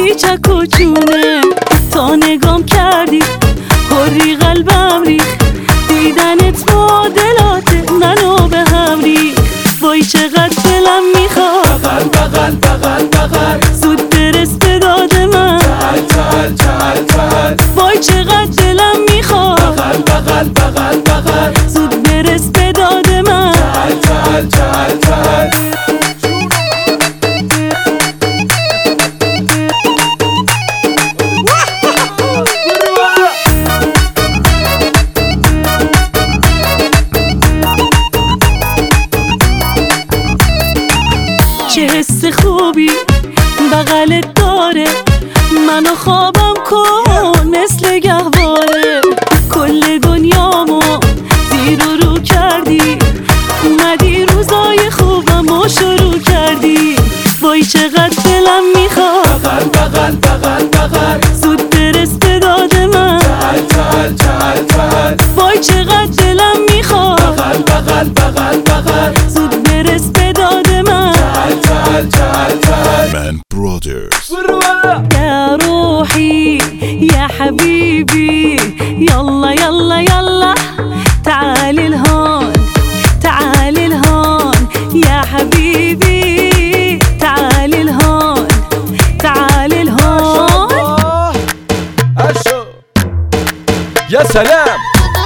بیچک و چونه. تا نگام کردی حری قلبم ریخ، دیدنت معادلات منو به هم ریخ. وای چقدر دلم میخواد بغل بغل بغل بغل زود برس به داد من. تعال تعال تعال تعال وای چقدر دلم میخواد بغل بغل بغل بغل زود برس به داد من. تعال تعال تعال تعال چه حس خوبی بغلت داره، منو خوابم کن مثل گهواره. کل دنیامو زیر و رو کردی، اومدی روزای خوبمو شروع کردی. وای چقدر دلم میخواد بغل بغل بغل بغل زود برس به داد من. تعال تعال تعال تعال وای چقدر دلم میخواد بغل بغل بغل بغل زود برس به داد من. تعال تعال تعال تعال من برادرز. يا روحي يا حبيبي يلا يلا يلا تعالي لهون تعالي لهون يا حبيبي تعالي لهون تعالي لهون. يا سلام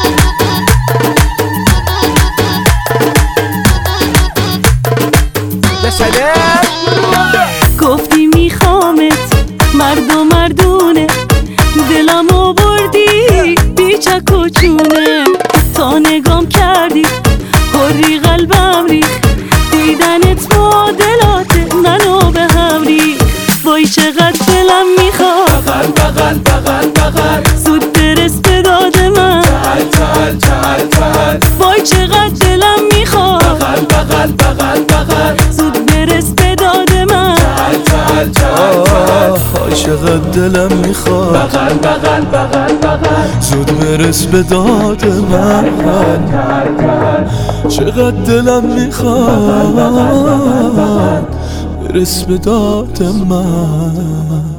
يا سلام گفتی میخوامت مرد و مردونه، دلمو بردی بیچک و چونه. تا نگام کردی حری قلبم ریخ، دیدنت معادلات منو به هم ریخ. وای چقدر دلم میخواد بغل بغل بغل بغل زود برس به داد من. تعال تعال تعال تعال وای چقدر دلم میخواد بغل بغل بغل بغل زود برس به داد من. تعال تعال تعال تعال چقدر دلم میخواد بغل بغل بغل بغل زود برس به داد من. چقدر دلم میخواد برس به داد من.